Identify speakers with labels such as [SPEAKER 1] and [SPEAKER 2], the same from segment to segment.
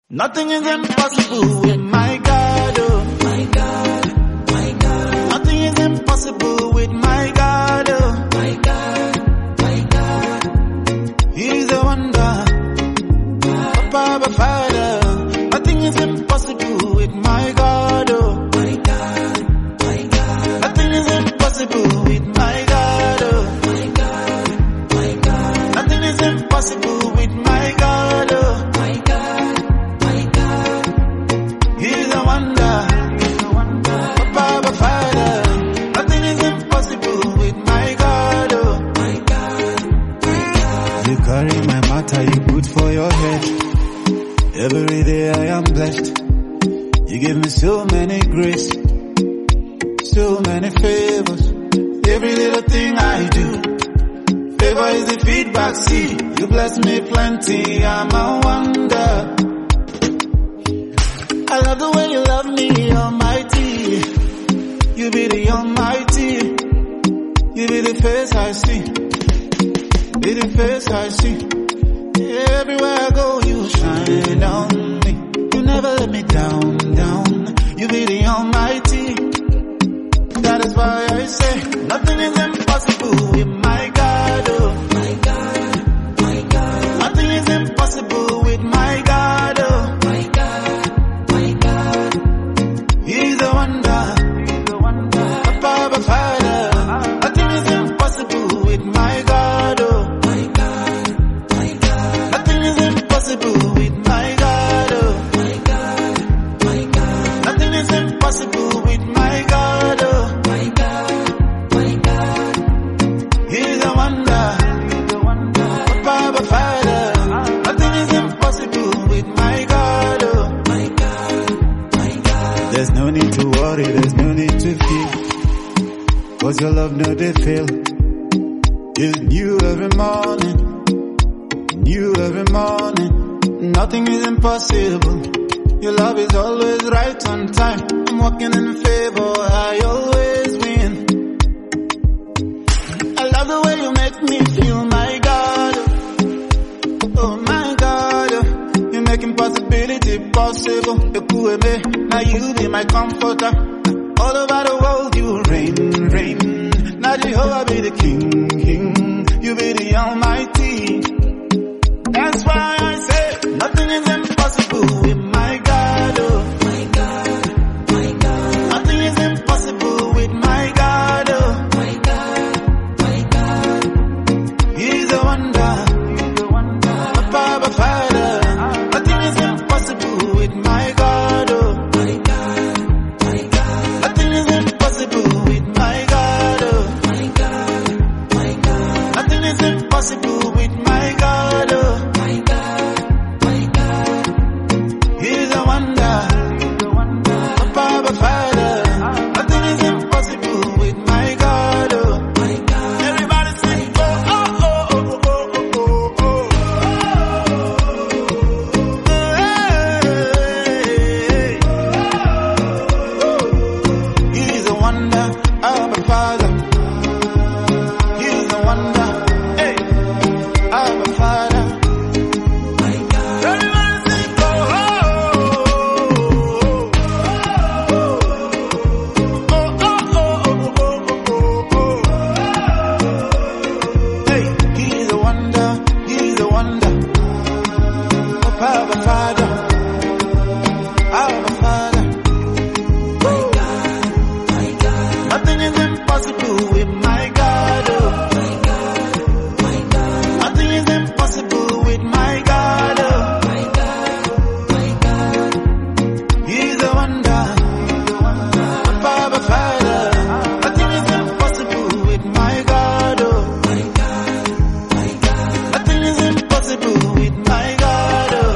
[SPEAKER 1] Nothing is impossible with my God, oh. My God, my God. Nothing is impossible with my God, oh. My God, my God. He's a wonder, Papa, Father. Nothing is impossible with my God, oh. My God, my God. Nothing is impossible with my God, oh. My God, my God. Nothing is impossible with my God, oh.
[SPEAKER 2] Carry my matter, you put for your head. Every day I am blessed. You give me so many grace, so many favors. Every little thing I do, favor is the feedback. See, you bless me plenty, I'm a wonder. I love the way you love me, Almighty. You be the Almighty. You be the face I see. Be the face I see. Everywhere I go, you shine on me. You never let me down, down. You be the Almighty. That is why I say nothing is impossible with my God, oh. My God, my God. Nothing is impossible with my God, oh. My God, my God. He's a wonder. He's a wonder. Papa, Father. Nothing is impossible with my God, oh. With my God, oh. My God, my God. Nothing is impossible with my God, oh. My God, my God. He's a wonder, he's a wonder. Papa, Father. Nothing is impossible with my God, oh. My God, my God. There's no need to worry, there's no need to fear, 'cause your love no they fail. It's new every morning, new every morning. Nothing is impossible. Your love is always right on time. I'm walking in favor, I always win. I love the way you make me feel, my God. Oh my God, you make impossibility possible. Now you be my comforter. All over the world you reign, reign. Now Jehovah be the King, King. You be the Almighty. That's why I say nothing is impossible with my God, oh. My God, my God. Nothing is impossible with my God, oh. My God, my God. He's a wonder, he's a wonder. Papa, Father. Nothing is impossible with my God, oh. My God, my God. Nothing is impossible with my God, oh. My God, my God. Nothing is impossible with my God, oh. Papa, Father, nothing is impossible with my God, oh. My God. Everybody sing, oh, oh, oh, oh, oh, oh, oh, oh. Hey. He's a wonder, Abba Father. He's a wonder, hey, Abba Father. Abba Father, Abba Father. My God, my God. Nothing is impossible with my God, oh. My God, my God. Nothing is impossible with my God, oh. My God, my God. He's a wonder, he's a wonder. Abba Father. Nothing is impossible with my God, oh. My God, my God. Nothing is impossible with my God, oh.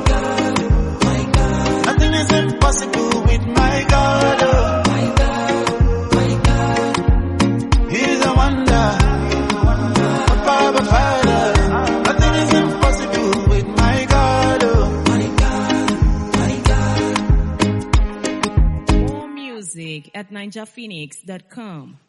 [SPEAKER 2] Impossible with my God, oh. My God, my God. He's a wonder, Papa, Father. Nothing is impossible with my God, oh. My God, my God.
[SPEAKER 3] More music at ninjaphoenix.com.